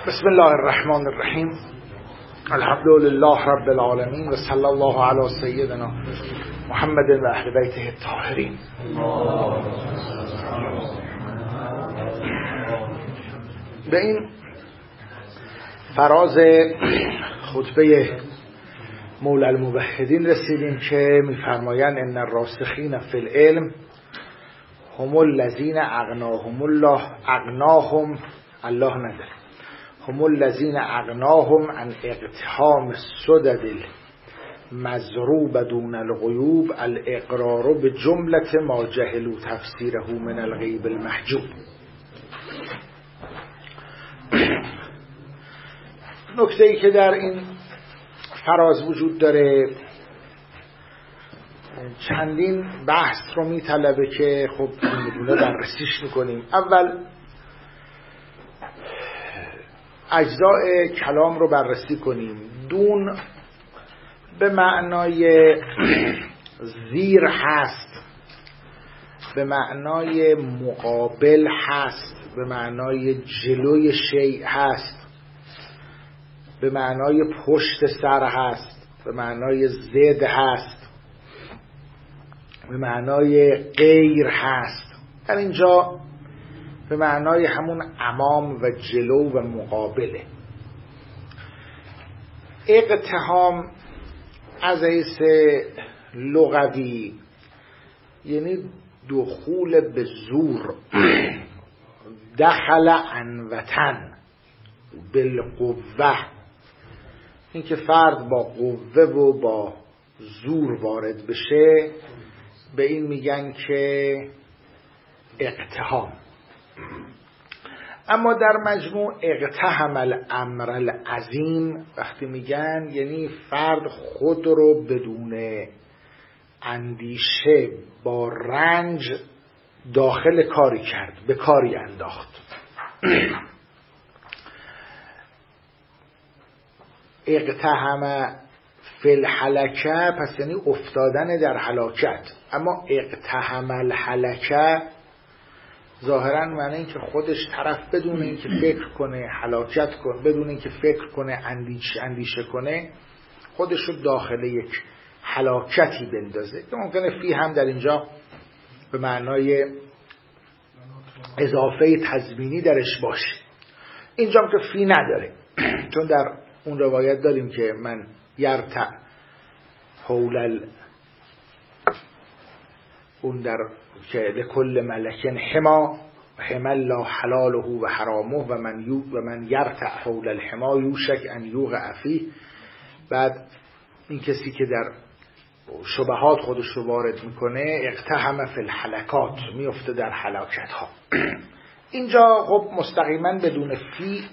بسم الله الرحمن الرحیم. الحمد لله رب العالمین و صلی الله علی سیدنا محمد و اهل بیته الطاهرین. به این فراز خطبه مولا الموحدین رسیدیم که می‌فرمایند ان الراسخین فی العلم هم الذین اغناهم عن اقتحام السدد المزروب دون الغیوب الاقرار بجملة ما جهلوا تفسیره من الغیب المحجوب. نکته‌ای که در این فراز وجود داره چندین بحث رو میطلبه که خب میدونه بررسیش میکنیم. اول اجزاء کلام رو بررسی کنیم. دون به معنای زیر هست، به معنای مقابل هست، به معنای جلوی شیء هست، به معنای پشت سر هست، به معنای ضد هست، به معنای غیر هست. در اینجا به معنای همون امام و جلو و مقابله. اقتحام از حیث لغوی یعنی دخول به زور، دخل عنوتن بالقوه، این که فرد با قوه و با زور وارد بشه به این میگن که اقتحام. اما در مجموع اقتحم الامر العظیم وقتی میگن یعنی فرد خود رو بدون اندیشه با رنج داخل کاری کرد، به کاری انداخت. اقتحم فی الهلکه پس یعنی افتادن در هلاکت. اما اقتحم الهلکه ظاهرا معنی این که خودش طرف بدون این که فکر کنه هلاکت کنه، بدون این که فکر کنه اندیشه کنه خودش رو داخل یک هلاکتی بندازه که ممکنه فی هم در اینجا به معنای اضافه تضمینی درش باشه. اینجا هم که فی نداره چون در اون روایت داریم که من یرتع حول اون در که لکل ملکن حما الله حلاله و حرامه و من یرتع حول الحما یوشک ان یوقع فیه. بعد این کسی که در شبهات خودش رو وارد میکنه اقتحم فی الهلکات، میفته در هلاکت ها. اینجا خب مستقیما بدون فی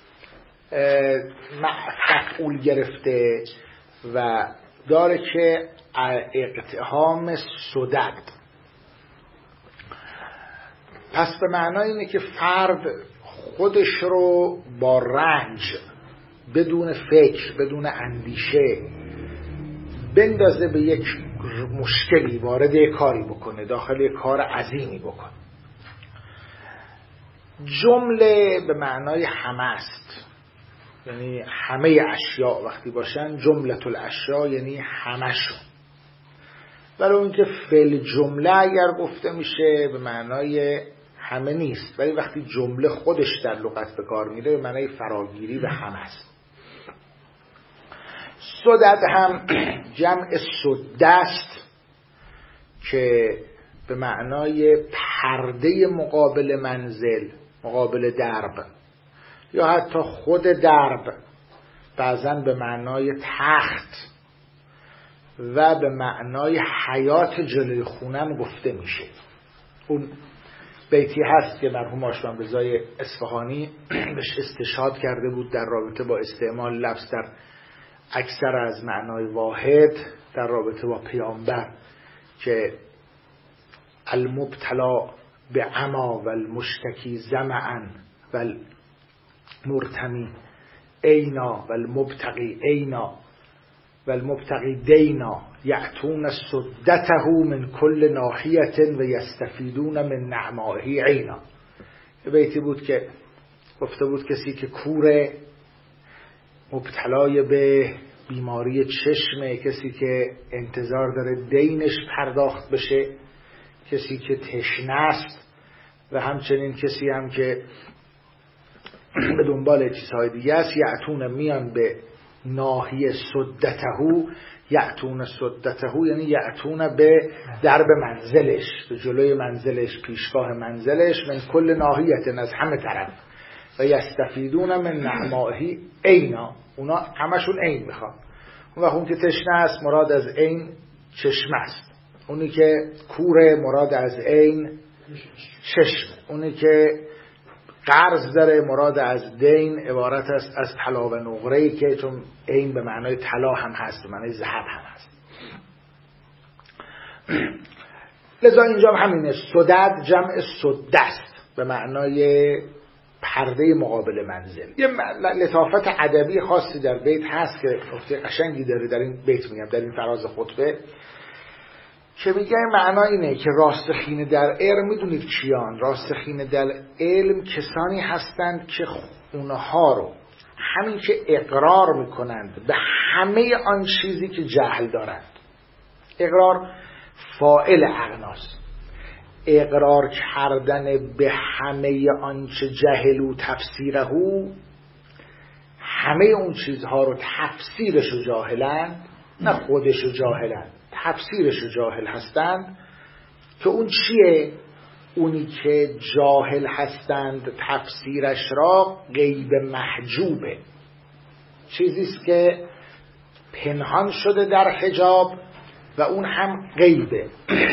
مفعول گرفته و داره که اقتحام سدد. پس به معنای اینه که فرد خودش رو با رنج بدون فکر بدون اندیشه بندازه به یک مشکلی، وارد یک کاری بکنه، داخل یک کار عظیمی بکنه. جمله به معنای همه است، یعنی همه اشیاء وقتی باشن جملة الاشیاء یعنی همشون. ولی اون که فعل جمله اگر گفته میشه به معنای همه نیست، ولی وقتی جمله خودش در لغت به کار میره به معنای فراگیری و همه است. سدد هم جمع سده است که به معنای پرده مقابل منزل، مقابل درب، یا حتی خود درب، بعضا به معنای تخت و به معنای حیات جلوی خونم گفته میشه. اون بیتی هست که مرحوم آشوان رضای اصفهانی بهش استشهاد کرده بود در رابطه با استعمال لفظ در اکثر از معنای واحد در رابطه با پیامبر که المبتلا به عما و المشتکی زمعا و المرتمی اینا و المبتقی اینا و المبتقی دینا یعتون سدته من کل ناحیت و یستفیدون من نعمائه عینا. بیتی بود که گفته بود کسی که کوره، مبتلای به بیماری چشمه، کسی که انتظار داره دینش پرداخت بشه، کسی که تشنه است و همچنین کسی هم که به دنبال چیزهای دیگه است. یعتون میان به ناحیه سدتهو، یعتون سدتهو یعنی یعتون به درب منزلش، به جلوی منزلش، پیشگاه منزلش، من کل ناحیت، از همه طرف. و یستفیدون من نعمائه عینا، اونا همشون عین میخوان. اون که تشنه است مراد از عین چشم است، اونی که کوره مراد از عین چشم، اونی که قرض داره مراد از دین عبارت است از طلا و نقره‌ای که چون عین به معنای طلا هم هست، به معنای ذهب هم هست. لذا اینجا همینه. سدد جمع سدست به معنای پرده مقابل منزل. یه لطافت ادبی خاصی در بیت هست که نکته قشنگی داره در این بیت، میگم در این فراز خطبه، که میگه معنا اینه که راسخین در علم، میدونید کیان؟ راسخین در علم کسانی هستند که اونها رو همین که اقرار میکنند به همه آن چیزی که جهل دارند. اقرار فاعل اغناست، اقرار کردن به همه آنچه جهلو تفسیرهو، همه اون چیزها رو تفسیرشو جاهلند، نه خودشو جاهلند، تفسیرشو جاهل هستند. که اون چیه؟ اونی که جاهل هستند تفسیرش را غیب محجوبه، چیزیست که پنهان شده در حجاب و اون هم غیبه.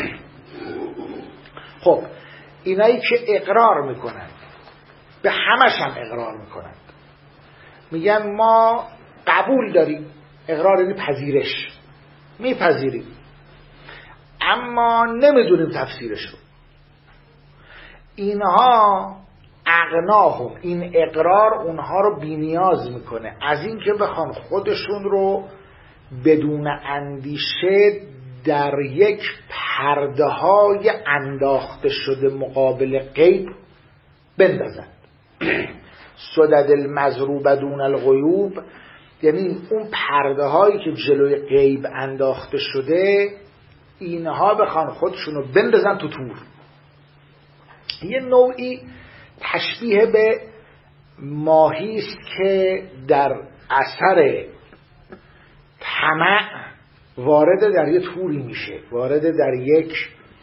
خب اینایی که اقرار میکنند به همش هم اقرار میکنند، میگن ما قبول داریم، اقرار یعنی پذیرش، میپذیریم اما نمیدونیم تفسیرش رو. اینها اغناهم، این اقرار اونها رو بی‌نیاز میکنه از این که بخوان خودشون رو بدون اندیشه در یک پرده های انداخته شده مقابل غیب بندازند. سدد المضروب دون الغیوب یعنی اون پرده هایی که جلوی غیب انداخته شده، اینها بخوان خودشون رو بندازن تو تور. یه نوعی تشبیه به ماهی است که در اثر طمع وارد در یک توری میشه، وارد در یک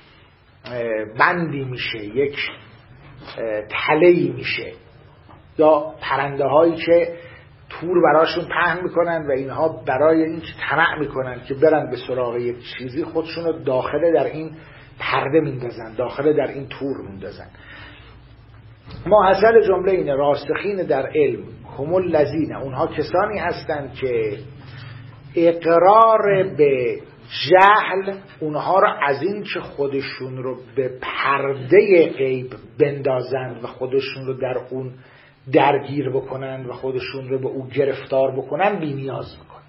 بندی میشه، یک تله‌ای میشه. یا پرنده هایی که تور براشون پهن میکنن و اینها برای این که طمع میکنن که برن به سراغ یک چیزی، خودشون رو داخل در این پرده میندازن، داخل در این تور میندازن. ماحصل جمله اینه: راسخین در علم هم الذین، اونها کسانی هستند که اقرار به جهل اونها رو از این که خودشون رو به پرده غیب بندازند و خودشون رو در اون درگیر بکنند و خودشون رو به او گرفتار بکنند بی نیاز میکنن.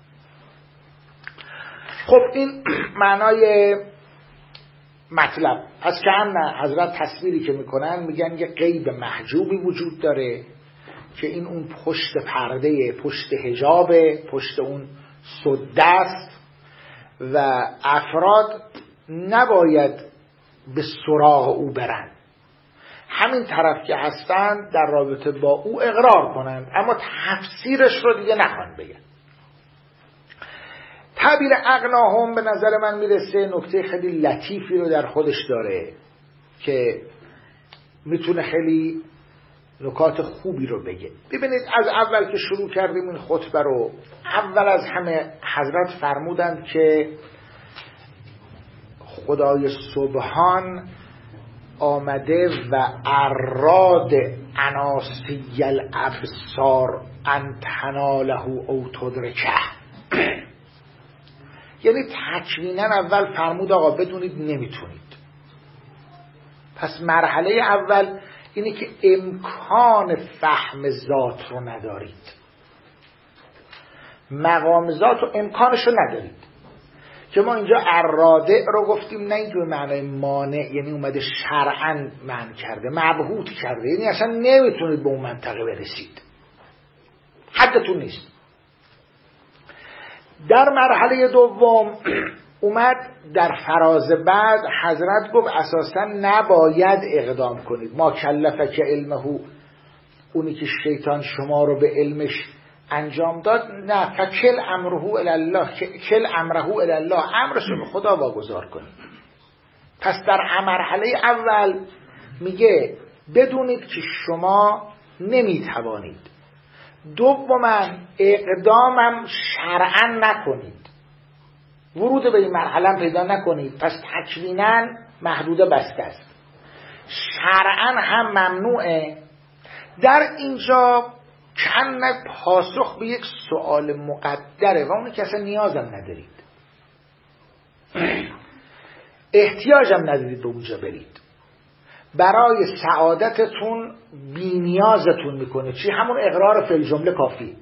خب این معنای مطلب. از که هم حضرت تصویری که میکنن میگن یه غیب محجوبی وجود داره که این اون پشت پرده، پشت حجاب، پشت اون سده است و افراد نباید به سراغ او برند، همین طرف که هستند در رابطه با او اقرار کنند اما تفسیرش رو دیگه نخوان بگن. تعبیر اغناهم به نظر من میرسه نکته خیلی لطیفی رو در خودش داره که میتونه خیلی نکات خوبی رو بگه. ببینید از اول که شروع کردیم این خطبه رو، اول از همه حضرت فرمودند که خدای سبحان آمده و اراد عناسی الابصار ان تناله او تدرکه. یعنی تکوینا اول فرمود آقا بدونید نمیتونید. پس مرحله اول اینه که امکان فهم ذات رو ندارید، مقام ذات رو امکانش رو ندارید. که ما اینجا اراده رو گفتیم نه اینکه به معنای مانع، یعنی اومده شرعاً منع کرده، مبهوت کرده، یعنی اصلا نمیتونید به اون منطقه برسید، حدتون نیست. در مرحله دوم اومد در فراز بعد حضرت گفت اساسا نباید اقدام کنید. ما کلفک علمه، اونی که شیطان شما رو به علمش انجام داد، نه، فکل امره الی الله، کل امره الی الله، امرش رو به خدا واگذار کنید. پس در مرحله اول میگه بدونید که شما نمیتوانید. دوما اقدامم شرعا نکنید، ورود به این مرحله پیدا نکنید، پس تکویناً محدوده بسته است، شرعا هم ممنوعه. در اینجا کن پاسخ به یک سوال مقدره و اونی که اصلا نیازم ندارید، احتیاجم ندارید به اونجا برید، برای سعادتتون بی نیازتون میکنه. چی؟ همون اقرار فی الجمله کافی.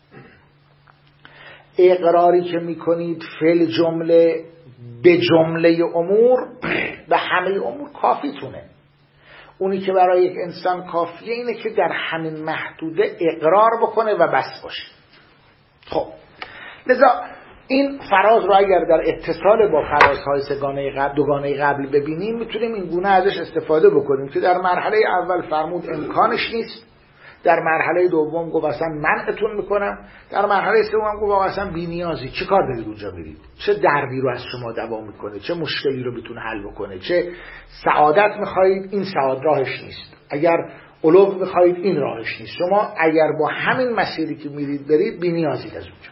اقراری که میکنید فی الجمله به جمله امور، به همه امور کافیتونه. اونی که برای یک انسان کافیه اینه که در همین محدوده اقرار بکنه و بس باشه. خب لذا این فراز رو اگر در اتصال با فرازهای دوگانه قبل ببینیم میتونیم این گونه ازش استفاده بکنیم که در مرحله اول فرمود امکانش نیست، در مرحله دوم گفت اصلا منعتون میکنم، در مرحله سوم گفت اصلا بی نیازی، چه کار دارید اونجا برید، چه دردی رو از شما دوا میکنه، چه مشکلی رو میتونه حل بکنه، چه سعادت میخواهید، این سعادت راهش نیست، اگر علو میخواهید این راهش نیست، شما اگر با همین مسیری که میرید برید بی نیازید از اونجا.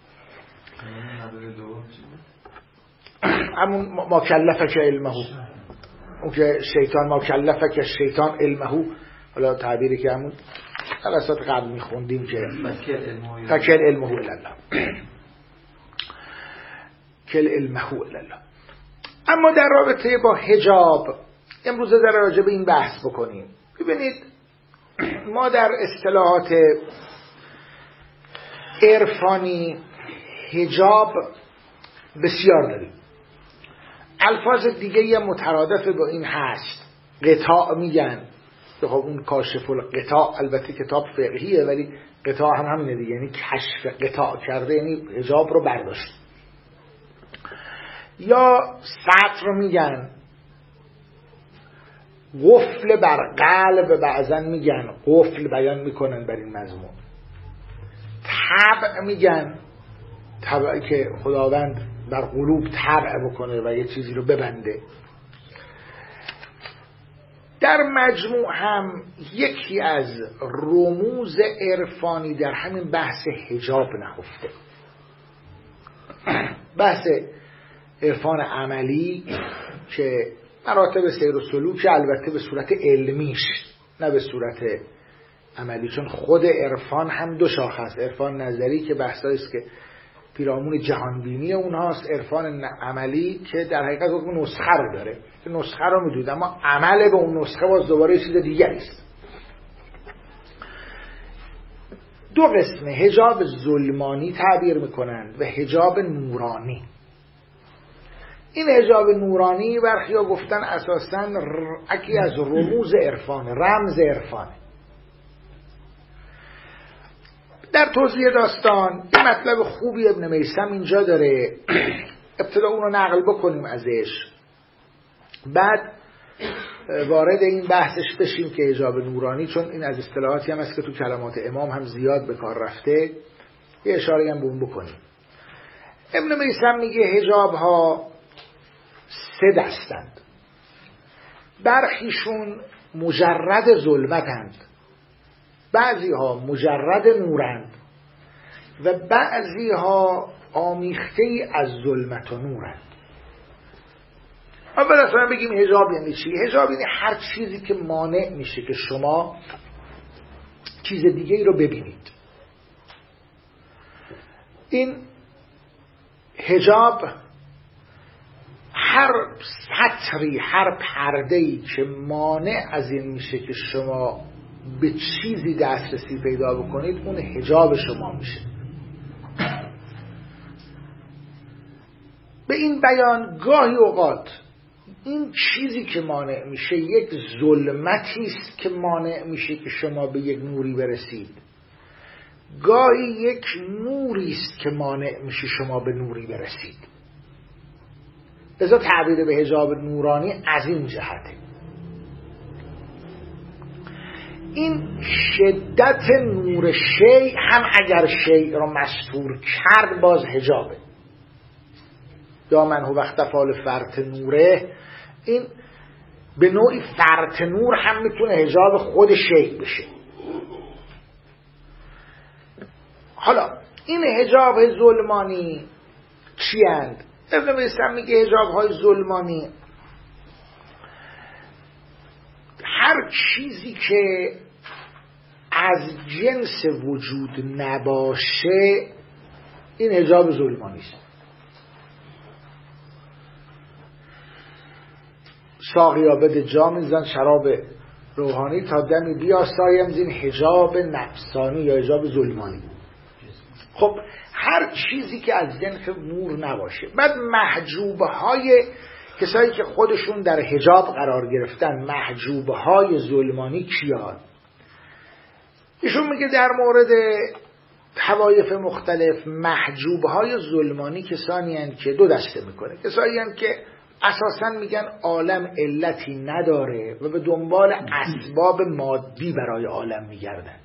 همون ما کلفک علمه، اون که شیطان ما کلفک شیطان علمه، حالا تعبیری که همون جلسات قبل میخوندیم که فکر علمه الی الله، کل علمه الی الله. اما در رابطه با حجاب امروز در راجع به این بحث بکنیم. ببینید ما در اصطلاحات عرفانی حجاب بسیار داریم، الفاظ دیگه مترادف با این هست. قطاع میگن، خب اون کاشف القطاع البته کتاب فقهیه ولی قطاع هم همینه دیگه، یعنی کشف قطاع کرده، یعنی حجاب رو برداشت. یا سطر میگن، قفل بر قلب بعضن میگن، قفل بیان میکنن بر این مضمون. طبع میگن، طبعی که خداوند بر قلوب طبع بکنه و یه چیزی رو ببنده. در مجموع هم یکی از رموز عرفانی در همین بحث حجاب نهفته. بحث عرفان عملی که مراتب سیر و سلوک، البته به صورت علمیش نه به صورت عملی، چون خود عرفان هم دو شاخه است. عرفان نظری که بحثایی است که پیرامون جهانبینی اونهاست، عرفان عملی که در حقیقت اون نسخه رو داره، که نسخه رو میدود اما عمل به اون نسخه باز دوباره چیز دیگری است. دو قسمه، حجاب ظلمانی تعبیر میکنند و حجاب نورانی. این حجاب نورانی برخیا گفتن اساساً یکی از رموز عرفان، رمز عرفانه. در توضیح داستان این مطلب خوبی ابن میثم اینجا داره، ابتدا اون رو نقل بکنیم ازش، بعد وارد این بحثش بشیم که حجاب نورانی، چون این از اصطلاحاتی هم است که تو کلمات امام هم زیاد به کار رفته، یه اشاره هم به اون بکنیم. ابن میثم میگه حجاب ها 3 دستند، برخیشون مجرد ظلمتند، بعضی ها مجرد نورند و بعضی ها آمیخته ای از ظلمت و نورند. اول اصلا بگیم حجاب یعنی چی؟ حجاب یعنی هر چیزی که مانع میشه که شما چیز دیگه ای رو ببینید. این حجاب هر سطری، هر پرده‌ای که مانع از این میشه که شما به چیزی دسترسی پیدا بکنید، اون حجاب شما میشه. به این بیان گاهی اوقات این چیزی که مانع میشه یک ظلمتی است که مانع میشه که شما به یک نوری برسید، گاهی یک نوری است که مانع میشه شما به نوری برسید. لذا تعبیر به حجاب نورانی از این جهته. این شدت نور شیء هم اگر شیء را مستور کرد باز حجابه. یا من هو اختفال فرط نوره، این به نوعی فرط نور هم میتونه حجاب خود شیء بشه. حالا این حجاب ظلمانی چی اند؟ ابن بیستم میگه حجاب های ظلمانی هر چیزی که از جنس وجود نباشه این حجاب ظلمانی است. ساقیا بده جام زن شراب روحانی تا دمی بیاسایم زین حجاب نفسانی یا حجاب ظلمانی. خب هر چیزی که از جنس نور نباشه. بعد محجوبه های کسایی که خودشون در حجاب قرار گرفتن، محجوبه های ظلمانی کیان؟ ایشون میگه در مورد طوایف مختلف محجوبه های ظلمانی کسانی هستند که دو دسته میکنه. کسایی هستند که اساساً میگن عالم علتی نداره و به دنبال اسباب مادی برای عالم میگردند.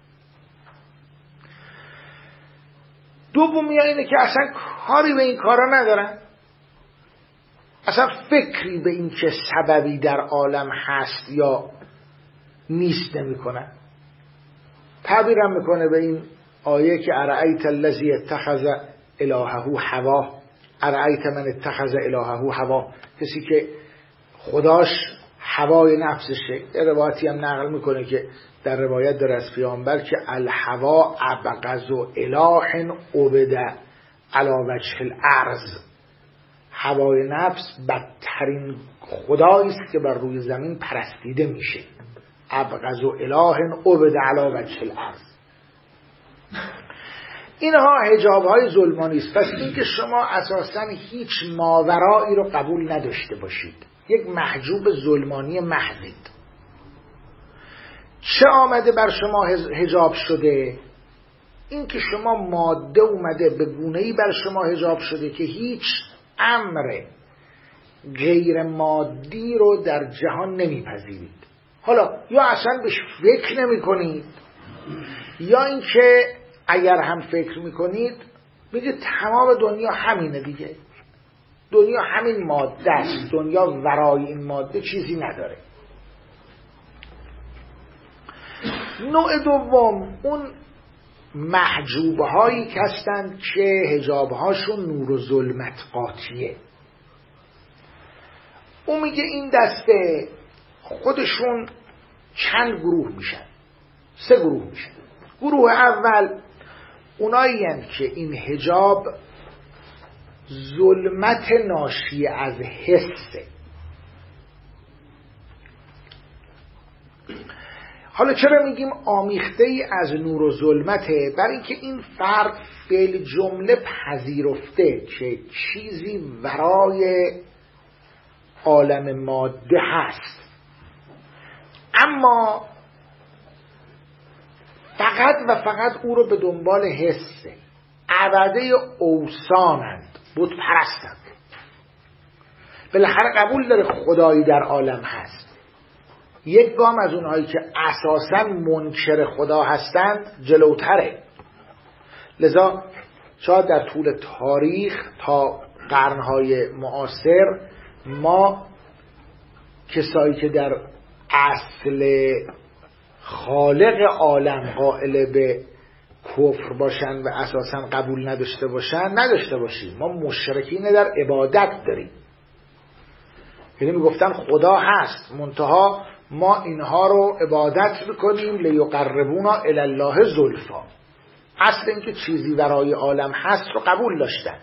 دومی اینه که اصلا کاری به این کارا ندارن، اصلا فکری به این که سببی در عالم هست یا نیست نمی کنن. تعبیرم میکنه به این آیه که ارأیت الذی اتخذ الهه هواه، ارأیت من اتخذ الهه هواه، کسی که خداش هوای نفسشه. یه روایتی هم نقل میکنه که در روایت در از پیامبر که الهوا ابغض اله عبد علی وجه الارض، هوای نفس بدترین خدایی است که بر روی زمین پرستیده میشه. ابغض اله عبد علی وجه الارض. اینها حجاب های ظلمانی است. پس این که شما اساساً هیچ ماورایی رو قبول نداشته باشید، یک محجوب ظلمانی محضید. چه آمده بر شما حجاب شده؟ این که شما ماده اومده به گونه‌ای بر شما حجاب شده که هیچ امر غیر مادی رو در جهان نمیپذیرید. حالا یا اصلا بهش فکر نمی کنید، یا اینکه اگر هم فکر میکنید میگه تمام دنیا همینه دیگه، دنیا همین ماده است، دنیا ورای این ماده چیزی نداره. نوع دوم اون محجوبه هایی که هستند که حجاب هاشون نور و ظلمت قاطیه. اون میگه این دسته خودشون چند گروه میشن، 3 گروه میشن. گروه اول اونایی هستند که این حجاب ظلمت ناشی از حسه. حالا چرا میگیم آمیخته ای از نور و ظلمته؟ برای اینکه این فرد فعل جمله پذیرفته که چیزی ورای عالم ماده هست، اما فقط و فقط او رو به دنبال حسه. عبده اوثانند، بت پرستند. بالاخره قبول داره خدایی در عالم هست. یک گام از اونهایی که اساساً منکر خدا هستند جلوتره. لذا شاید در طول تاریخ تا قرنهای معاصر ما کسایی که در اصل خالق عالم قائل به کفر باشن و اساساً قبول نداشته باشیم. ما مشرکین در عبادت داریم، یعنی میگفتن خدا هست منتها ما اینها رو عبادت میکنیم لیقربونا الی الله زلفا. اصل اینکه چیزی ورای عالم هست رو قبول داشتن.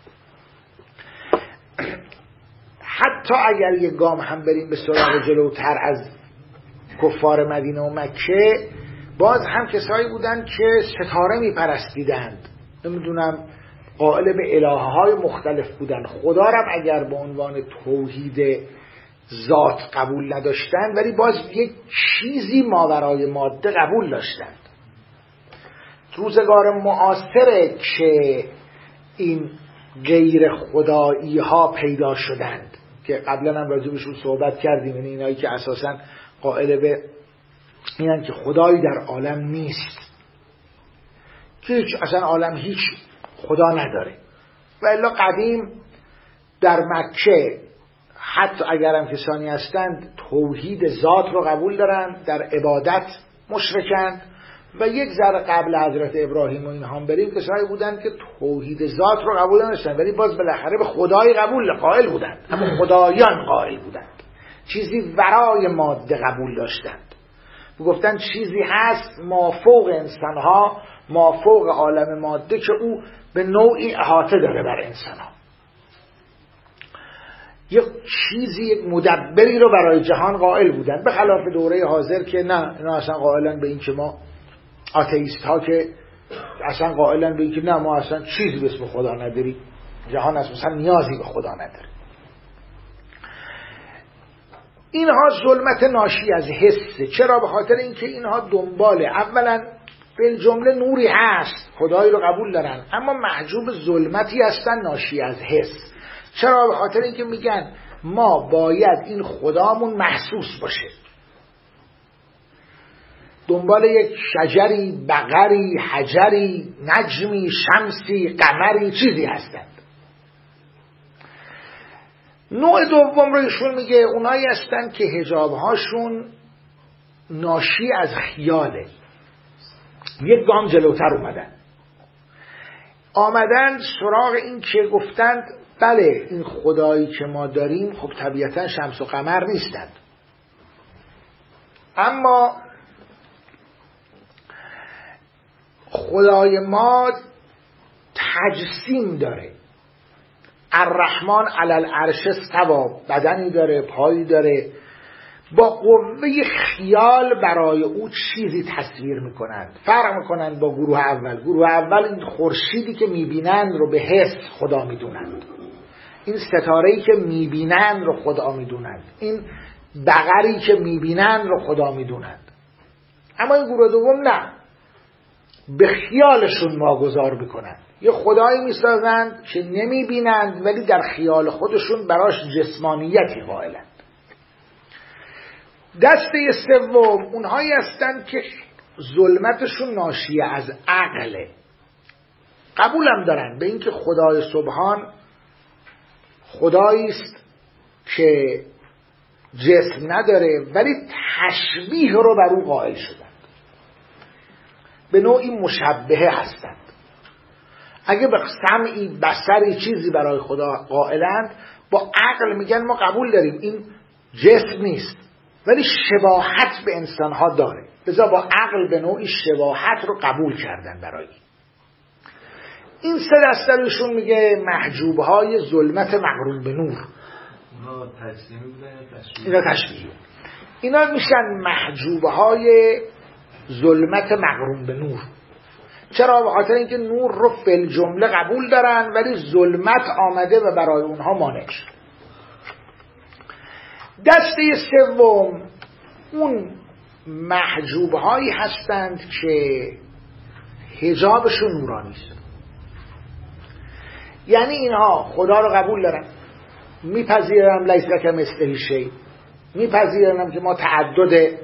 حتی اگر یک گام هم بریم به سراغ جلوتر از کفار مدینه و مکه، باز هم کسایی بودن که ستاره میپرستیدند، نمیدونم قائل به الهه‌های مختلف بودن، خدا را اگر به عنوان توحید ذات قبول نداشتند ولی باز یک چیزی ماورای ماده قبول داشتند. روزگار معاصره که این غیر خدایی ها پیدا شدند که قبلا هم راجبشون صحبت کردیم، یعنی اینایی که اساساً قائل به اینن که خدایی در عالم نیست، که اصلا عالم هیچ خدا نداره. و الا قدیم در مکه حتی اگرم کسانی هستند توحید ذات رو قبول دارن، در عبادت مشرکند، و یک ذره قبل حضرت ابراهیم و اینها هم بریم کسایی بودند که توحید ذات رو قبول نداشتن ولی باز بالاخره به خدای قائل بودند، اما خدایان قائل بودند، چیزی ورای ماده قبول داشتند. گفتن چیزی هست مافوق انسانها، مافوق عالم ماده که او به نوعی احاطه داره بر انسانها، یک چیزی، یک مدبری رو برای جهان قائل بودن، به خلاف دوره حاضر که نه، اینا اصلا قائلن به این که ما آتئیست ها که اصلا قائلن به این که نه ما اصلا چیزی به اسم خدا نداریم، جهان اصلا نیازی به خدا نداره. اینها ظلمت ناشی از حسه. چرا؟ به خاطر اینکه اینها دنباله، اولا بالجمله نوری هست، خدایی رو قبول دارن، اما محجوب ظلمتی هستن ناشی از حس. چرا؟ به خاطر اینکه میگن ما باید این خدامون محسوس باشه، دنبال یک شجری، بقری، حجری، نجمی، شمسی، قمری چیزی هستند. نوع دوم رو ایشون میگه اونایی هستند که حجابهاشون ناشی از خیاله، یک گام جلوتر آمدن سراغ این که گفتند بله این خدایی که ما داریم خب طبیعتا شمس و قمر نیستند، اما خدای ما تجسیم داره، الرحمن علی العرش استوی، بدنی داره، پایی داره، با قوه خیال برای او چیزی تصویر میکنند. فرق میکنند با گروه اول. گروه اول این خورشیدی که میبینند رو به حس خدا میدونند، این ستاره‌ای که میبینند رو خدا میدونند، این بقری که میبینند رو خدا میدونند. اما این گروه دوم نه، به خیالشون واگذار میکنند، یه خدایی میسازند که نمیبینند ولی در خیال خودشون براش جسمانیتی قائلند. دسته سوم اونهایی هستند که ظلمتشون ناشی از عقله، قبولم دارن به اینکه خدای سبحان خدایی است که جسم نداره ولی تشبیه رو بر او قائل شدند، به نوعی مشبهه هستند. اگه به سمعی، بصری، چیزی برای خدا قائلند، با عقل میگن ما قبول داریم این جسم نیست ولی شباهت به انسانها داره، لذا با عقل به نوعی شباهت رو قبول کردن برای این سه دسته روشون میگه محجوبهای ظلمت مقرون به نور. اینا تشبیه، اینا میشن محجوبهای ظلمت مقرون به نور. چرا؟ به خاطر اینکه نور رو فی جمله قبول دارن ولی ظلمت آمده و برای اونها مانع شد. دسته سوم اون محجوبهایی هستند که حجابشون نورانی است، یعنی اینها خدا رو قبول دارن، میپذیرن لیس لک مثله شیء، میپذیرن که ما تعدد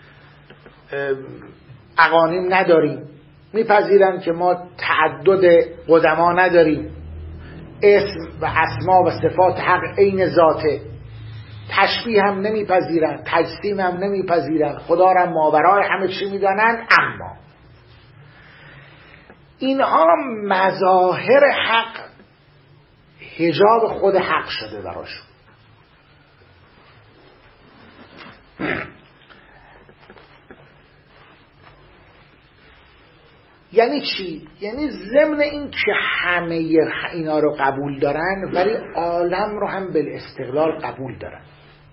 اقانیم نداریم، میپذیرن که ما تعدد قدما نداریم، اسم و اسما و صفات حق عین ذاته، تشبیه هم نمیپذیرن، تجسیم هم نمیپذیرن، خدا را ماورای همه چی میدانن، اما اینها مظاهر حق حجاب خود حق شده براشون. یعنی چی؟ یعنی ضمن این که همه اینا رو قبول دارن ولی عالم رو هم بالاستقلال قبول دارن.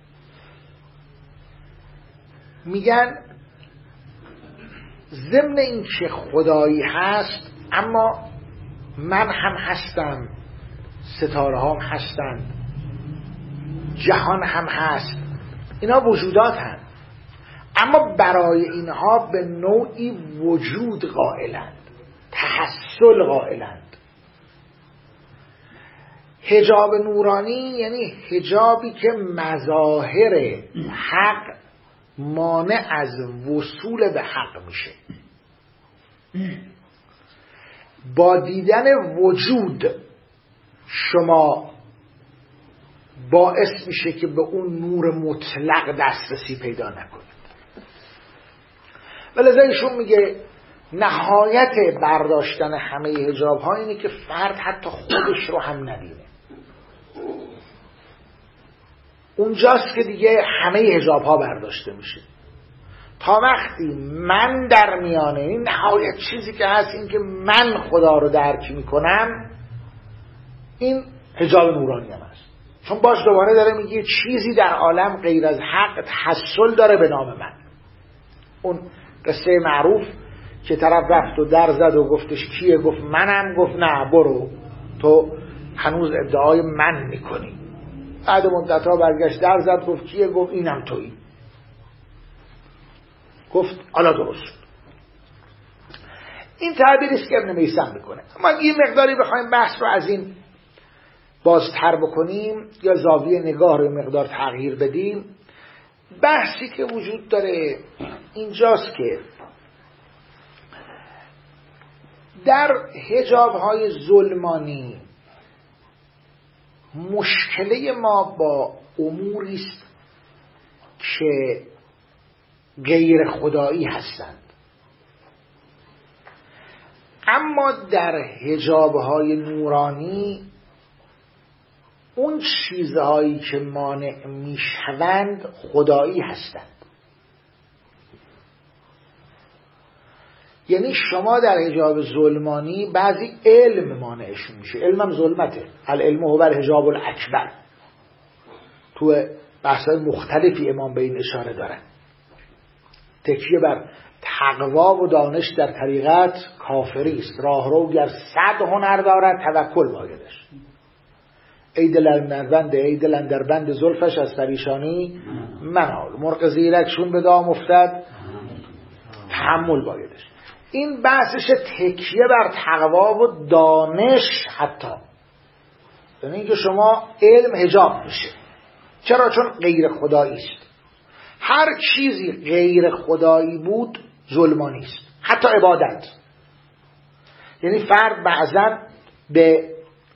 میگن ضمن این که خدایی هست اما من هم هستم، ستاره هم هستن، جهان هم هست، اینا وجودات هم، اما برای اینها به نوعی وجود قائلند، تحصل قائلند. حجاب نورانی یعنی حجابی که مظاهر حق مانع از وصول به حق میشه. با دیدن وجود شما باعث میشه که به اون نور مطلق دسترسی پیدا نکنید. ولذا ایشون میگه نهایت برداشتن همه حجاب ها اینه که فرد حتی خودش رو هم نبینه. اونجاست که دیگه همه حجاب ها برداشته میشه. تا وقتی من در میانه، این نهایت چیزی که هست این که من خدا رو درک میکنم، این حجاب نورانی هم هست. چون باش دوباره داره میگه چیزی در عالم غیر از حق تحصل داره به نام من. اون قصه معروف که طرف رفت و در زد و گفتش کیه؟ گفت منم. گفت نه برو، تو هنوز ادعای من میکنی. بعد مدت‌ها برگشت در زد، گفت کیه؟ گفت اینم تویی. گفت حالا درست شد. این تعبیری است که ابن میثم میکنه. اما یه مقداری بخوایم بحث رو از این بازتر بکنیم یا زاویه نگاه رو مقدار تغییر بدیم، بحثی که وجود داره اینجاست که در حجاب‌های ظلمانی مشکله ما با اموری است که غیر خدایی هستند، اما در حجاب‌های نورانی اون چیزهایی که مانع میشوند خدایی هستند. یعنی شما در حجاب ظلمانی بعضی علم مانعشون میشه. علمم ظلمته. العلم هو الحجاب الاکبر. تو بحث‌های مختلفی امام به این اشاره دارن. تکیه بر تقوا و دانش در طریقت کافری است. راهرو گر 100 هنر دارد توکل بایدش. ای دل اندربند، ای دل اندربند زلفش از پریشانی منال. مرغ زیرکشون به دام افتد تحمل بایدش. این بحثش تکیه بر تقوا و دانش، حتی یعنی اینکه شما علم حجاب میشه. چرا؟ چون غیر خدایی است. هر چیزی غیر خدایی بود ظلمانی است، حتی عبادت. یعنی فرد بعضا به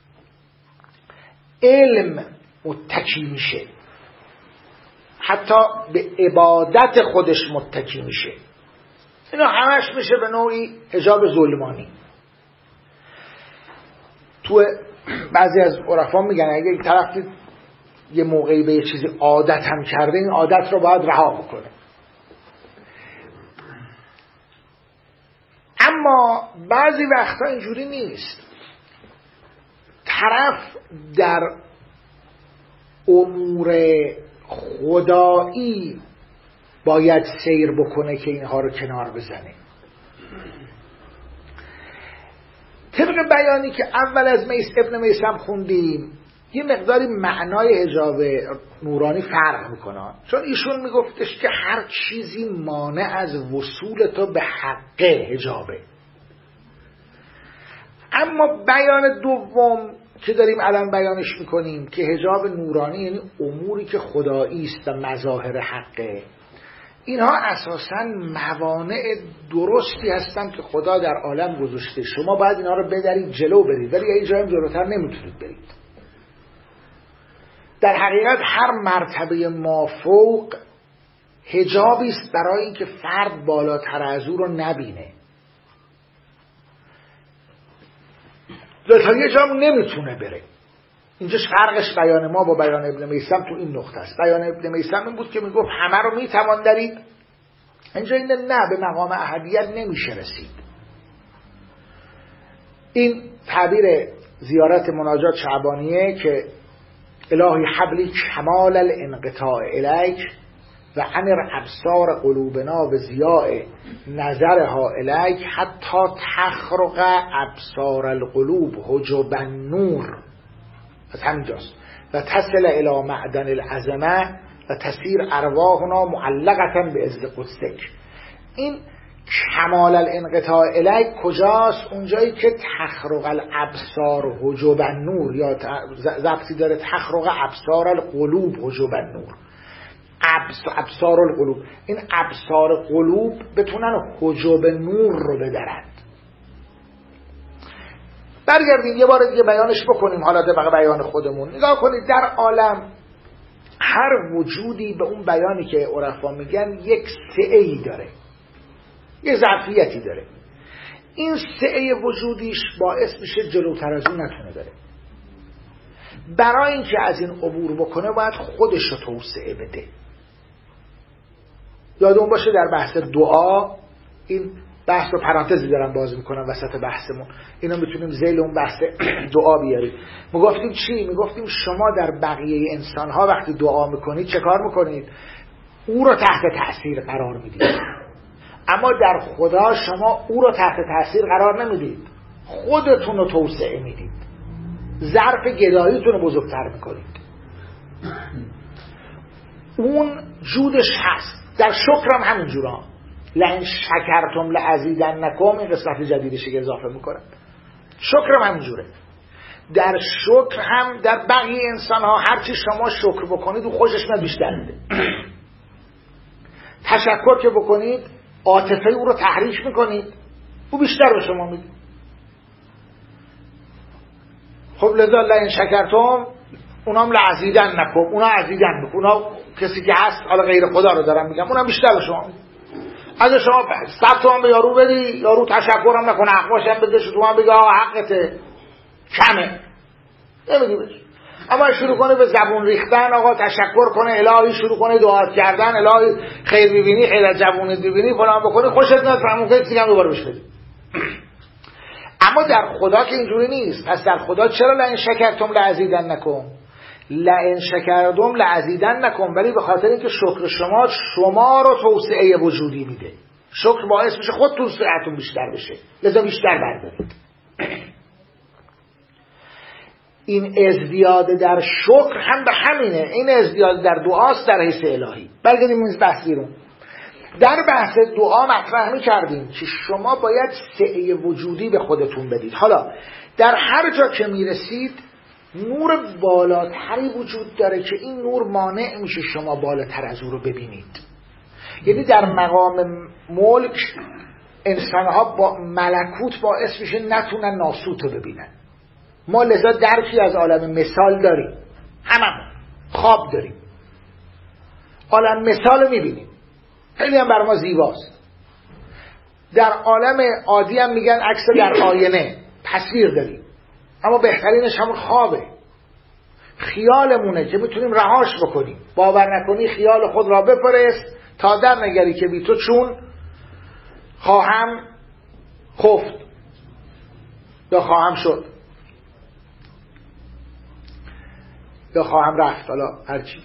علم متکی میشه، حتی به عبادت خودش متکی میشه. اینا همش میشه به نوعی حجاب ظلمانی. تو بعضی از عرفا میگن اگه یک طرف یه موقعی به یه چیزی عادت هم کرده، این عادت رو باید رها بکنه. اما بعضی وقتا اینجوری نیست. طرف در امور خدایی باید سیر بکنه که اینها رو کنار بزنه. طبق بیانی که اول از ابن میثم خوندیم، یه مقداری معنای حجاب نورانی فرق میکنه. چون ایشون میگفتش که هر چیزی مانع از وصول تو به حق حجابه. اما بیان دوم که داریم الان بیانش میکنیم که حجاب نورانی یعنی اموری که خدایی است و مظاهر حقه، اینها اساساً موانع درستی هستن که خدا در عالم گذاشته. شما باید اینها رو بدرید جلو برید، ولی یه جایی جلوتر نمیتونید برید. در حقیقت هر مرتبه مافوق حجابی است برای اینکه فرد بالاتر از او رو نبینه. تا یه جا نمیتونه بره. اینجاش فرقش بیان ما با بیان ابن میثم تو این نقطه است. بیان ابن میثم این بود که میگفت همه رو میتوان درید. اینجا این نه، به مقام احدیت نمیشه رسید. این تعبیر زیارت مناجات شعبانیه که الهی حبلی کمال الانقطاع الیک و امر ابصار قلوبنا به ضیاء نظرها الیک حتی تخرق ابصار القلوب حجب النور. از همینجاست و تصل الی معدن العظمه و تسیر ارواحنا معلقه به اذن قدسک. این کمال الانقطاع الیک کجاست؟ اونجایی که تخرق الابصار حجب النور، یا ضبطی داره تخرق ابصار القلوب حجب النور. ابصار القلوب، این ابصار قلوب بتونن حجب نور رو بدرند. برگردیم یه بار دیگه بیانش بکنیم، حالا طبق بیان خودمون. نگاه کنید در عالم هر وجودی به اون بیانی که عرفا میگن یک سعه‌ای داره، یه ظرفیتی داره. این سعه وجودیش باعث میشه جلوتر از اون نتونه بره. برای اینکه از این عبور بکنه باید خودش رو توسعه بده. یادمون باشه در بحث دعا، این بحث رو پرانتزی دارم باز میکنم وسط بحثمون، اینو میتونیم ذیل اون بحث دعا بیاریم. میگفتیم چی؟ میگفتیم شما در بقیه انسانها وقتی دعا میکنید چه کار میکنید؟ او رو تحت تأثیر قرار میدید. اما در خدا شما او رو تحت تأثیر قرار نمیدید، خودتون رو توسعه میدید، ظرف گداییتون رو بزرگتر میکنید. اون جودش هست. در شکر هم همینجورا، لئن شکرتم لازیدنکم، این قسمت جدیدش که اضافه میکنم. شکر هم همینجوره. در شکر هم در بقیه انسان ها هرچی شما شکر بکنید و خوشش من بیشتر میده. تشکر که بکنید عاطفه او رو تحریک میکنید، او بیشتر به شما میده. خب لذا لئن شکرتم، اونام لازیدنکم، اونا ازیدن بکن، اونا کسی که هست، حالا غیر خدا رو دارم میگم، اونم بیشتر به شما میده. اگه شما 100 تومن به یارو بدی، یارو تشکرم نکنه، حقش هم بده، تو هم بگه آقا حقته کمه، نمیدی بهش. اما شروع کنه به زبون ریختن، آقا تشکر کنه، الهی شروع کنه دعا کردن، الهی خیر ببینی، خیر از زبونت ببینی، فلان بکنی، خوشت نمیاد، فهمون که دیگه هم دوباره بهش بدی. اما در خدا که اینجوری نیست. پس در خدا چرا لئن شکرتم لازیدنکم؟ لئن شکرتم لازیدنکم، ولی به خاطر اینکه شکر شما رو توسعه وجودی میده. شکر باعث میشه خودتون سعتون بیشتر بشه، لذا بیشتر بردارید. این ازدیاد در شکر هم به همینه. این ازدیاد در دعاست در حیث الهی. برگردیم این بحث بیرون. در بحث دعا مطرح می‌کردیم که شما باید سعه وجودی به خودتون بدید. حالا در هر جا که میرسید نور بالاتری وجود داره که این نور مانع میشه شما بالاتر از او رو ببینید. یعنی در مقام ملک انسان‌ها با ملکوت باعث میشه نتونن ناسوت رو ببینن. ما لذا درکی از عالم مثال داریم، هممون خواب داریم، عالم مثال رو میبینیم، خیلی هم بر ما زیباست. در عالم عادی هم میگن عکس در آینه، تصویر داریم، اما بهترینش همون خوابه، خیالمونه که میتونیم رهاش بکنیم. باور نکنی خیال خود را بفرست تا در نگری که بی تو چون خواهم خفت یا خواهم شد یا خواهم رفت، حالا هرچی.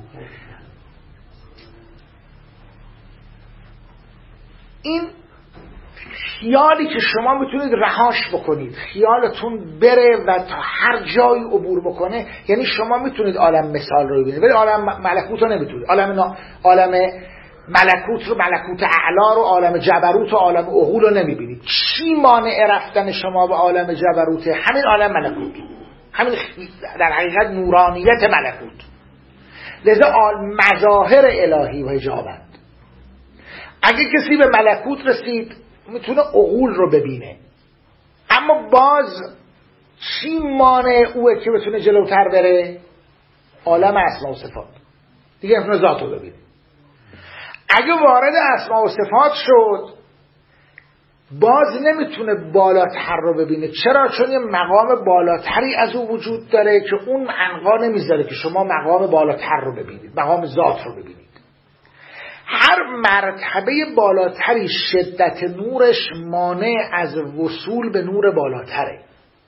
این خیالی که شما میتونید رهاش بکنید، خیالتون بره و تا هر جایی عبور بکنه، یعنی شما میتونید عالم مثال رو ببینید ولی عالم ملکوت رو نمیتونید. عالم ملکوت رو، ملکوت اعلا رو، عالم جبروت و عالم عقول رو نمیبینید. چی مانع رفتن شما به عالم جبروت؟ همین عالم ملکوت، همین در حقیقت نورانیت ملکوت. لذا مظاهر الهی و حجابند. اگه کسی به ملکوت رسید میتونه عقول رو ببینه، اما باز چی مانع اوه که بتونه جلوتر بره؟ عالم اسما و صفات دیگه میتونه ذات رو ببینه. اگه وارد اسما و صفات شد باز نمیتونه بالاتر رو ببینه. چرا؟ چون یه مقام بالاتری از او وجود داره که اون عنقا نمیذاره که شما مقام بالاتر رو ببینید، مقام ذات رو ببینید. هر مرتبه بالاتری شدت نورش مانع از وصول به نور بالاتره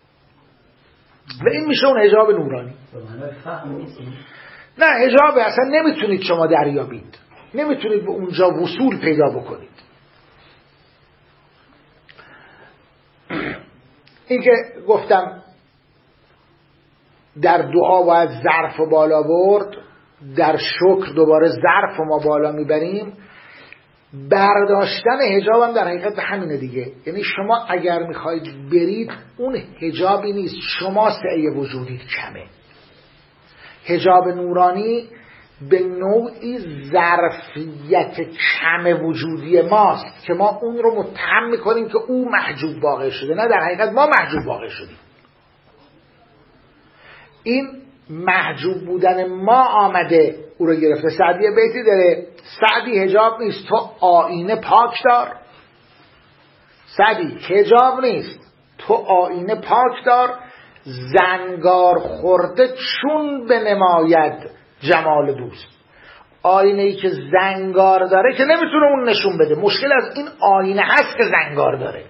و این میشه اون حجاب نورانی. نه حجاب اصلا نمیتونید شما دریابید. نمیتونید به اونجا وصول پیدا بکنید. این که گفتم در دعا باید ظرف و بالا برد، در شکر دوباره ظرف و ما بالا میبریم. برداشتن حجاب هم در حقیقت به همینه دیگه. یعنی شما اگر میخواید برید، اون حجابی نیست، شما سعی وجودی کمه. حجاب نورانی به نوعی ظرفیت کم وجودی ماست که ما اون رو متهم میکنیم که او محجوب واقع شده. نه، در حقیقت ما محجوب واقع شدیم. این محجوب بودن ما آمده او رو گرفته. سعدی بیتی داره: سعدی حجاب نیست تو آینه پاک دار. سعدی حجاب نیست تو آینه پاک دار، زنگار خورده چون به نماید جمال دوست. آینه ای که زنگار داره که نمیتونه اون نشون بده. مشکل از این آینه هست که زنگار داره.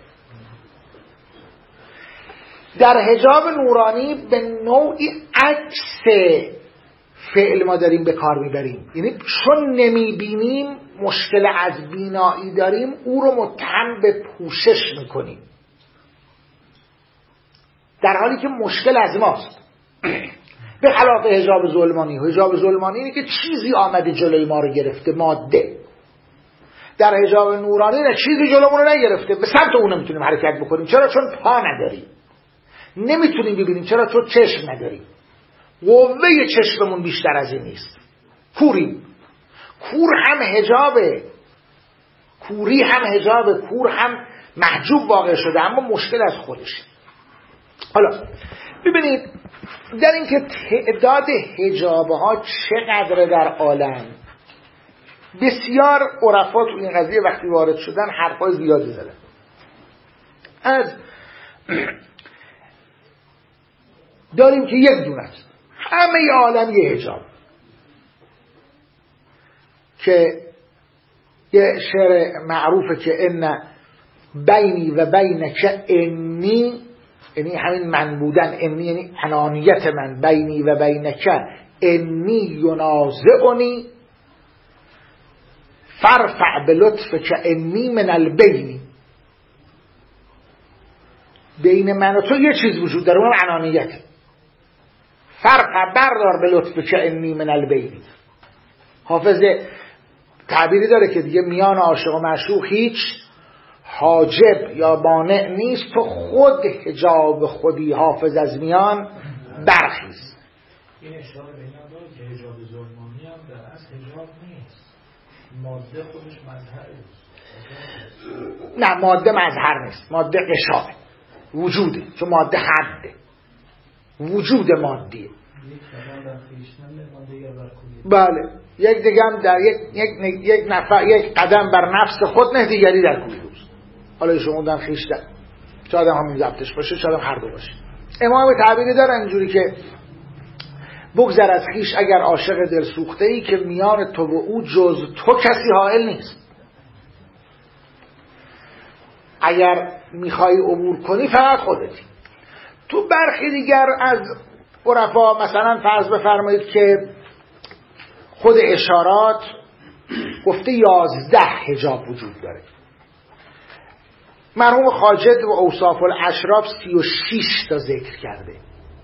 در حجاب نورانی به نوعی عکس فعل ما داریم به کار میبریم. یعنی چون نمیبینیم، مشکل از بینایی داریم، او رو متهم به پوشش میکنیم، در حالی که مشکل از ماست. به خلاف حجاب ظلمانی. حجاب ظلمانی اینه که چیزی آمده جلوی ما رو گرفته، ماده. در حجاب نورانی نه، چیزی جلومون رو نگرفته، به سمت اون نمیتونیم حرکت بکنیم. چرا؟ چون پا نداریم. نمیتونیم ببینیم. چرا؟ چون چشم نداریم. قوه چشممون بیشتر از این نیست. کوریم. کور هم حجابه، کوری هم حجابه، کور هم محجوب واقع شده، اما مشکل از خودشه. حالا ببینید در این که تعداد حجابه ها چقدر در عالم، بسیار عرفا تو این قضیه وقتی وارد شدن حرفای زیادی زدن. از داریم که یک دونه است، همه عالم یه حجاب، که یه شعر معروفه که ان بینی و بینک انی، یعنی همین من بودن، انی یعنی انانیت من، بینی و بینک انی ینازعنی فرفع بلطفک انی من البینی. بین من و تو یه چیز وجود داره، اونم انانیته. فرفع بردار به لطفک انی من البینی. حافظ تعبیری داره که دیگه میان عاشق و معشوق هیچ حاجب یا مانع نیست، تو خود حجاب خودی حافظ از میان برخیز. این اشاره به این داره که حجاب ظلمانی هم در اصل حجاب نیست، ماده خودش مظهر نیست. نه، ماده مظهر نیست، ماده قشاه وجوده، چون ماده حده، وجود مادیه. بله، یک دگم در یک قدم بر نفس خود نه، دیگری در کوی دوست. حالا شما دارن خیشتن، شاید هم همین ضبطش باشه، شاید هم هر دو باشه. امام تعبیری دارن اینجوری که بگذر از خیش اگر عاشق دل سوخته ای، که میان تو و او جز تو کسی حائل نیست. اگر میخوای عبور کنی فقط خودتی. تو برخی دیگر از عرفا مثلا فرض بفرمایید که خود اشارات گفته 11 حجاب وجود داره. مرحوم خواجد و اوصاف الاشراف 36 تا ذکر کرده.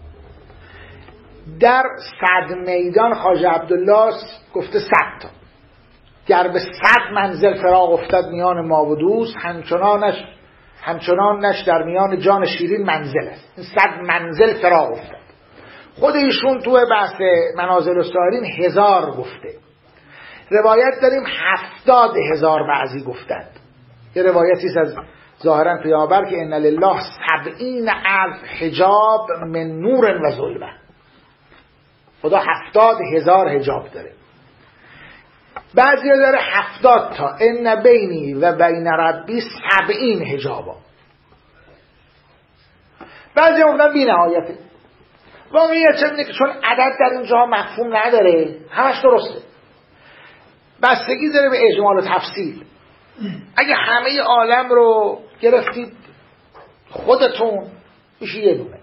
در صد میدان خواجه عبدالله گفته 100 تا. گر به 100 منزل فراق افتد میان ما و دوست، همچنانش در میان جان شیرین منزل است. این 100 منزل فراق افتد. خود ایشون تو بحث منازل السائرین 1000 گفته. روایت داریم 70,000 بعضی گفتند. یه روایتی از ظاهرا پیامبر که ان لله 70,000 حجاب من نور و ظلمه. خدا 70,000 حجاب داره. بعضی داره 70 تا، ان بینی و بین ربی 70 حجابا. بعضی گفتن بی نهایته. واقعیت اینه که چون عدد در اینجا مفهوم نداره، همش درسته. بستگی داره به اجمال و تفصیل. اگه همه عالم رو گرفتید خودتون میشه یه دونه.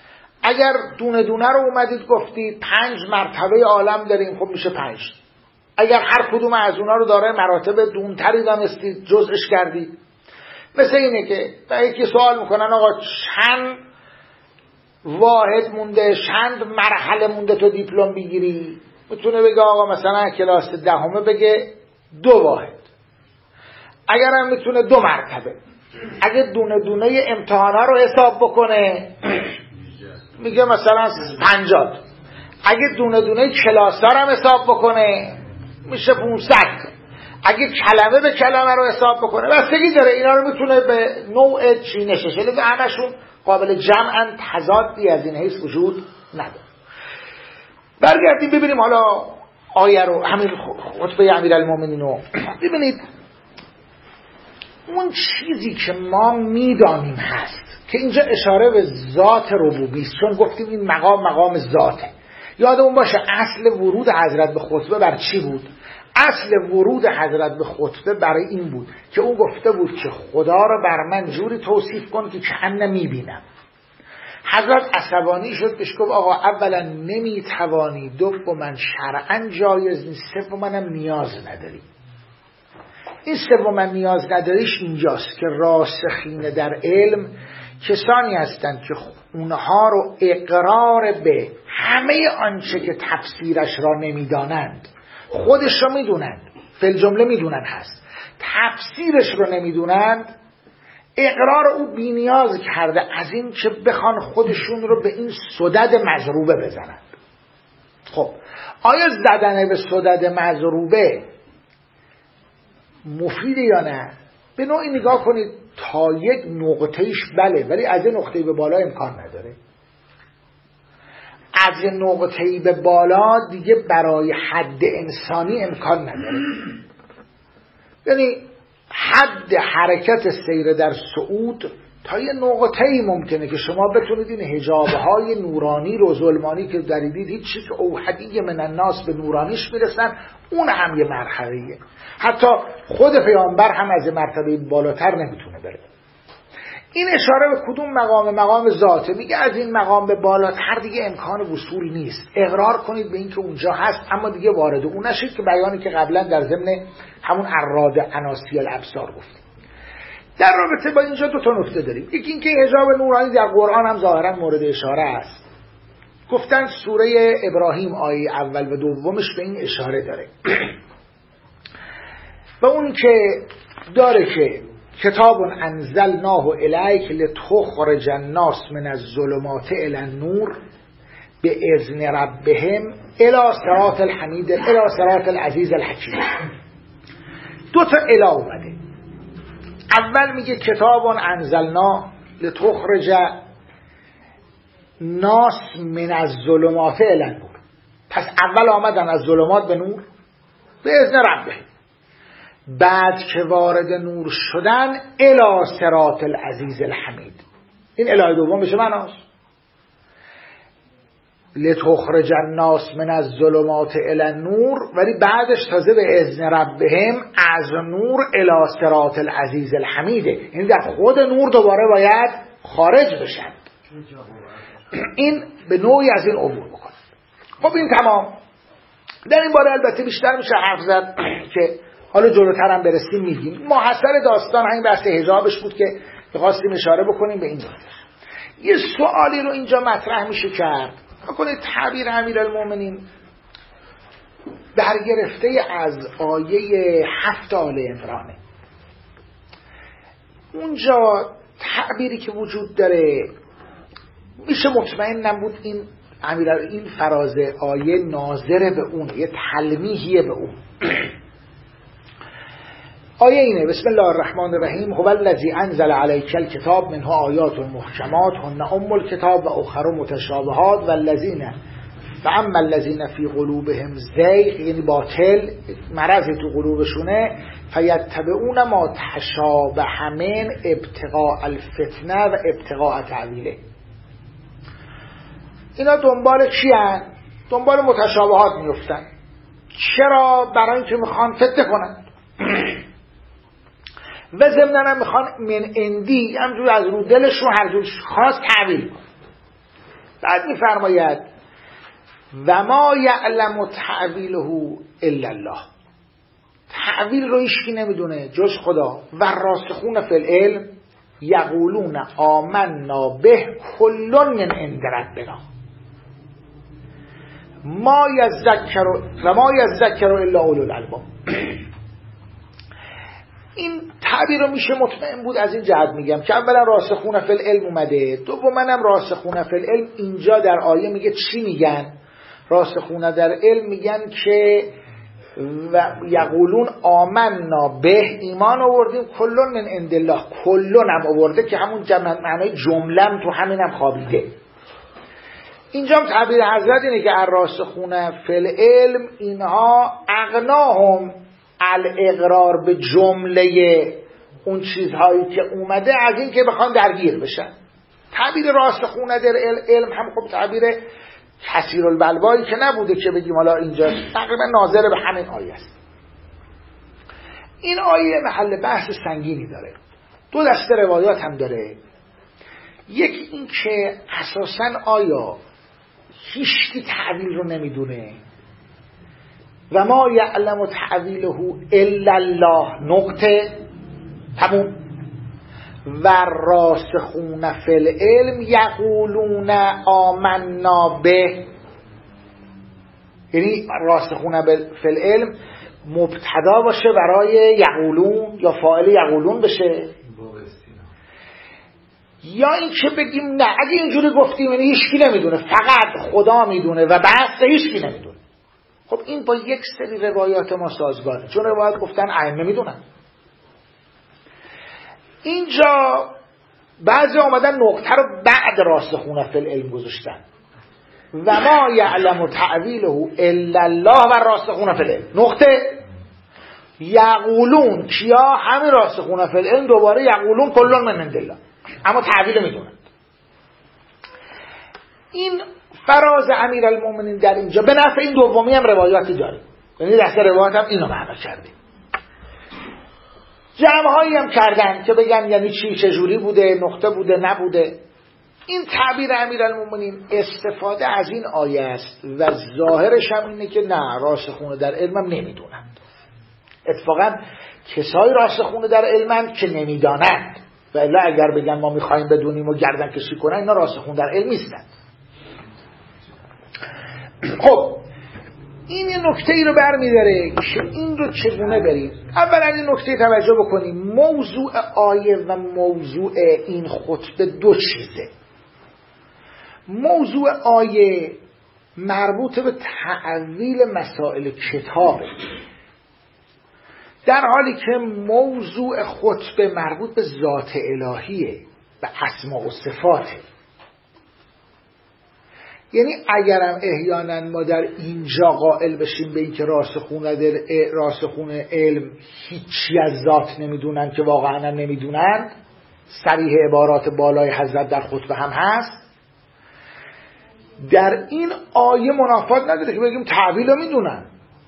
اگر دونه دونه رو اومدید گفتید 5 مرتبه عالم داریم، خب میشه 5. اگر هر کدوم از اونا رو داره مراتب دونتری دانستید جزءش کردید. مثل اینه که یکی سوال میکنن آقا چند واحد مونده، چند مرحله مونده تو دیپلم بگیری؟ میتونه بگه آقا مثلا کلاس دهمه بگه 2 واحد، اگرم میتونه 2 مرتبه. اگه دونه دونه امتحانا رو حساب بکنه میگه مثلا 50. اگه دونه دونه کلاس‌ها رو حساب بکنه میشه 500. اگه کلمه به کلمه رو حساب بکنه بستگی داره. اینا رو میتونه به نوع چینشش، ولی همشون قابل جمعاً، تضادی از این حیث وجود نداره. برگردیم ببینیم حالا آیه رو، همین خطبه امیرالمومنین رو ببینید. اون چیزی که ما میدانیم هست که اینجا اشاره به ذات ربوبی است، چون گفتیم این مقام ذاته. یادمون باشه اصل ورود حضرت به خطبه بر چی بود؟ اصل ورود حضرت به خطبه برای این بود که اون گفته بود که خدا رو بر من جوری توصیف کن که کأن میبینم. حضرت عصبانی شد، بهش گفت آقا اولا نمیتوانی، دوما شرعا جایز نیست، سوماً نیاز نداری. این سوم نیاز نداریش اینجاست که راسخین در علم کسانی هستند که اونها رو اقرار به همه آنچه که تفسیرش را نمیدانند، خودش را میدونند، فی الجمله میدونند هست، تفسیرش را نمیدونند، اقرار او بی نیاز کرده از این که بخوان خودشون رو به این سدد مضروبه بزنند. خب آیا زدن به سدد مضروبه مفیده یا نه؟ به نوعی نگاه کنید تا یک نقطه‌ایش بله، ولی از این نقطه‌ای به بالا امکان نداره. از این نقطه‌ای به بالا دیگه برای حد انسانی امکان نداره. یعنی حد حرکت سیر در صعود تا یه نقطه‌ای ممکنه که شما بتونید این حجاب‌های نورانی رو ظلمانی که دریدید، هیچ چیز که اوحدی من الناس به نورانیش میرسن، اون هم یه مرحله‌ایه. حتی خود پیامبر هم از مرتبه بالاتر نمیتونه بره. این اشاره به کدوم مقام ذاته. میگه از این مقام به بالاتر دیگه امکان وصول نیست. اقرار کنید به این که اونجا هست، اما دیگه وارد اون نشید، که بیانی که قبلا در ضمن همون اراد عناصی الابصار گفتیم. در رابطه با اینجا 2 نکته داریم. یکی این که حجاب نورانی در قرآن هم ظاهرا مورد اشاره است. گفتن سوره ابراهیم آیه اول و دومش به این اشاره داره. و اون که داره که کتاب انزلناه الیک لتخرج الناس من الظلمات الی النور باذن ربهم الی صراط الحمید الی صراط العزیز الحکیم. 2 الی اومده. اول میگه کتاب انزلناه لتخرج ناس من الظلمات الی النور. پس اول آمدن از ظلمات به نور باذن ربهم، بعد که وارد نور شدن الی صراط العزیز الحمید. این الی دوم بشه معناست لتخرج الناس من الظلمات الی النور، ولی بعدش تازه به اذن ربهم از نور الی صراط العزیز الحمیده. یعنی در خود نور دوباره باید خارج بشن. این به نوعی از این عبور بکنه. خب این تمام. در این باره البته بیشتر میشه حرف زد که حالا جلوتر هم برسیم میگیم. محصل داستان همین بحث حجابش بود که خواستیم اشاره بکنیم به این نکته. یه سوالی رو اینجا مطرح میشه کرد. بکنید تعبیر امیرالمومنین برگرفته از آیه 7 آل عمرانه. اونجا تعبیری که وجود داره میشه مطمئن نبود این فراز آیه ناظر به اون، یه تلمیحیه به اون. آیه اینه: بسم الله الرحمن الرحیم هو الذی انزل علیک الکتاب منه آیات محکمات هن ام الکتاب و اخر متشابهات و اما الذین فی قلوبهم زیغ، یعنی باطل، مرض تو قلوبشونه، فیتبعون ما تشابه من ابتغاء الفتنه و ابتغاء تعویله. اینا دنبال چی هن؟ دنبال متشابهات میفتن. چرا؟ برای اینکه میخوان فتنه کنن و ضمناً هم میخوان من اندی همجور از رو دلشون هر جور خاص تعبیر کن. بعد میفرماید و ما یعلم تعویله الا الله، تعویل رو هیچکی نمیدونه جز خدا. و راسخون فی العلم یقولون آمنا به کل من عند ربنا ما یذکر الا اولو الالباب. این تعبیر رو میشه مطمئن بود از این جهت میگم که اولا راسخون فی العلم اومده، دوما هم راسخون فی العلم اینجا در آیه میگه چی میگن؟ راسخون در علم میگن که و یقولون آمنا به، ایمان آوردیم، کلون من عند الله، کلون هم آورده که همون معنای جملم تو همینم خوابیده. اینجا هم تعبیر حضرت اینه که الراسخون فی العلم اینها اغناهم الاقرار به جمله اون چیزهایی که اومده از این که بخوان درگیر بشن. تعبیر راسخون در علم هم خب تعبیر کثیر البلوایی که نبوده که بگیم حالا اینجا تقریبا ناظر به همین آیه است. این آیه محل بحث سنگینی داره، دو دسته روایات هم داره. یک این که اساساً آیا هیچکی تعبیر رو نمیدونه و ما یعلم تعویله الا الله نقطه تموم، و راسخون فی العلم یقولون آمنا به، یعنی راسخون فی العلم مبتدا باشه برای یقولون یا فاعل یقولون بشه، یا این که بگیم نه اگه اینجوری گفتیم یعنی هیچکی نمیدونه، فقط خدا میدونه و بس هیچکی نمیدونه. خب این با یک سری روایات ما سازگاره، چون روایات گفتن ائمه میدونن. اینجا بعضی آمدن نقطه رو بعد راسخون فی العلم گذاشتن، و ما یعلم تعویله الا الله و راسخون فی العلم نقطه. یقولون کیا؟ همین راسخون فی العلم، دوباره یقولون کلون من عند الله، اما تعویل میدونن. این فراز امیرالمومنین در اینجا به نفع این دومی هم روایاتی داریم، یعنی دسته روایات هم اینو معنا کردیم. جمع‌هایی هم کردن که بگن یعنی چی، چجوری بوده، نقطه بوده، نبوده. این تعبیر امیرالمومنین استفاده از این آیه است و ظاهرش هم اینه که نه، راسخون در علم هم نمیدونند. اتفاقا کسای راسخون در علمند که نمیدانند، و الا اگر بگن ما میخوایم بدونیم و گردن کشی کنن، اینا راسخون در علم نیستند. خب این نکته ای رو برمی‌داره که این رو چگونه بریم. اولا این نکته توجه بکنیم، موضوع آیه و موضوع این خطبه دو چیزه. موضوع آیه مربوط به تعویل مسائل کتابه، در حالی که موضوع خطبه مربوط به ذات الهیه، به اسماء و صفاته. یعنی اگرم احیانا ما در اینجا قائل بشیم به این که راسخون علم هیچی از ذات نمیدونن که واقعا هم نمیدونن، صریح عبارات بالای حضرت در خطبه هم هست، در این آیه منافات نداره که بگیم تعویل رو میدونن.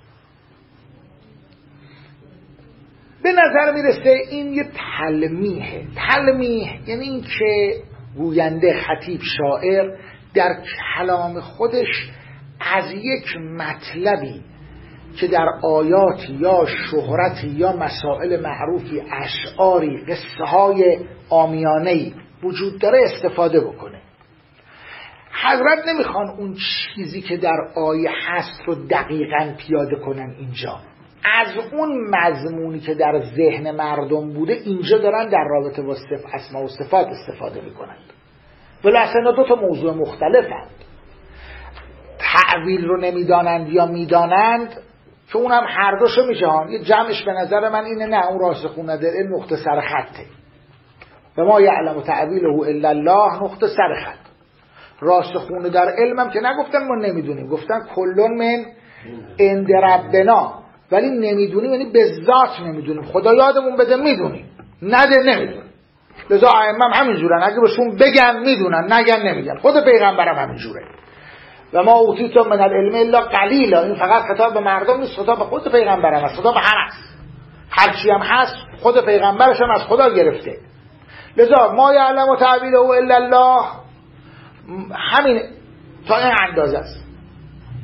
به نظر میرسه این یه تلمیحه. تلمیح یعنی این که گوینده، خطیب، شاعر در کلام خودش از یک مطلبی که در آیاتی یا شهرتی یا مسائل معروفی، اشعاری، قصه های عامیانه‌ای وجود داره استفاده بکنه. حضرت نمیخوان اون چیزی که در آیه هست رو دقیقاً پیاده کنن اینجا، از اون مضمونی که در ذهن مردم بوده اینجا دارن در رابطه با اسماء و صفات استفاده میکنند. ولی اصلا دو تا موضوع مختلفند. تعویل رو نمیدانند یا میدانند که اونم هر دوشو میشه. یه جمعش به نظر من اینه، نه اون راسخون در علم نقطه سر خطه، و ما یعلم تعویله الا الله نقطه سر خط. راسخون در علمم که نگفتن ما نمیدونیم، گفتن کلون من عند ربنا، ولی نمیدونیم یعنی به ذات نمیدونیم. خدا یادمون بده میدونیم، نده نمیدونیم. لذا ائمه هم همینجورن، اگه بهشون بگن میدونن، نگن نمیگن. خود پیغمبرم همینجوره. و ما اوتیتم من العلم الا قلیلا، این فقط خطاب به مردم نیست، خطاب به خود پیغمبرم است، خطاب به هم است. هرچی هم هست خود پیغمبرش هم از خدا گرفته. لذا ما یعلم تعویله الا الله همین تا این اندازه است.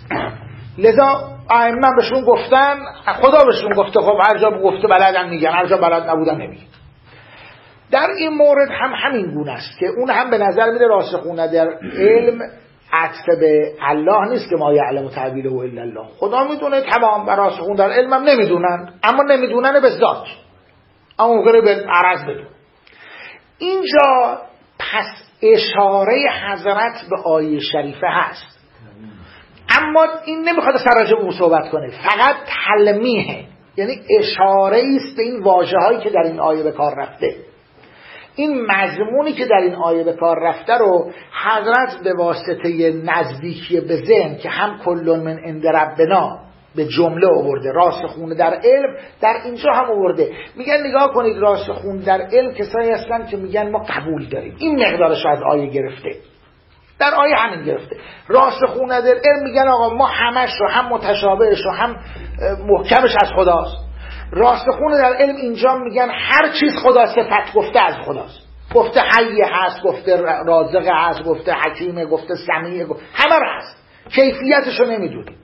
لذا ائمه بهشون گفتن، خدا بهشون گفته، خب هر جا گفته بلدن میگن، هر جا بلد نبودن نمیگن. در این مورد هم همین گونه است که اون هم به نظر میره راسخون در علم عطف به الله نیست که ما یعلم تعبیره الا الله، خدا میدونه تمام، و راسخون در علم هم نمیدونن، اما نمیدونن به ذات، اما ممکنه به عرض بدون. اینجا پس اشاره حضرت به آیه شریفه هست، اما این نمیخواد سراجع به او صحبت کنه، فقط تلمیحه، یعنی اشاره است به این واژه‌هایی که در این آیه به کار رفته. این مضمونی که در این آیه به کار رفته رو حضرت به واسطه نزدیکی به ذهن که هم کل من عند ربنا به جمله آورده، راسخون در علم در اینجا هم آورده. میگن نگاه کنید راسخون در علم کسایی هستن که میگن ما قبول داریم، این مقدارش از آیه گرفته، در آیه همین گرفته. راسخون در علم میگن آقا ما همش رو، هم متشابهش رو هم محکمش از خداست. راسخون در علم اینجا میگن هر چیز خدا صفت گفته از خداست، گفته حی هست، گفته رازق هست، گفته حکیمه، گفته سمیع، همه رو هست، کیفیتش رو نمیدونیم.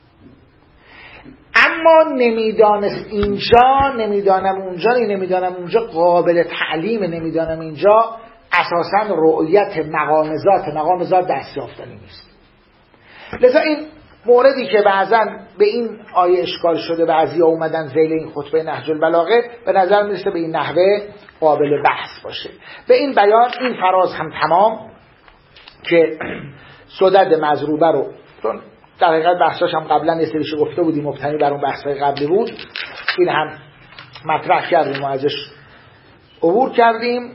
اما نمیدانست اینجا، نمیدانم اونجا، نمیدانم اونجا قابل تعلیم، نمیدانم اینجا اساساً رؤیت مقام ذات دست یافتنی نیست. لذا این موردی که بعضاً به این آیه اشکال شده، بعضیا اومدن ذیل این خطبه نهج البلاغه، به نظر میرسه به این نحوه قابل بحث باشه. به این بیان این فراز هم تمام که سدد مضروبه رو، چون در حقیقت بحثاش هم قبلا یه سریشو گفته بودیم، مبتنی بر اون بحثای قبلی بود، این هم مطرح کردیم و ازش عبور کردیم.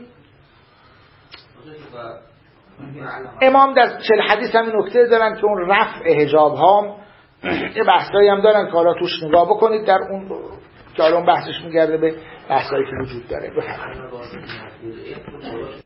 امام در 40 حدیث هم این نکته دارن که اون رفع حجاب ها یه بحثایی هم دارن که حالا توش نگاه بکنید، در اون که حالا اون بحثش میگرده به بحثایی که وجود داره. بفرمایید.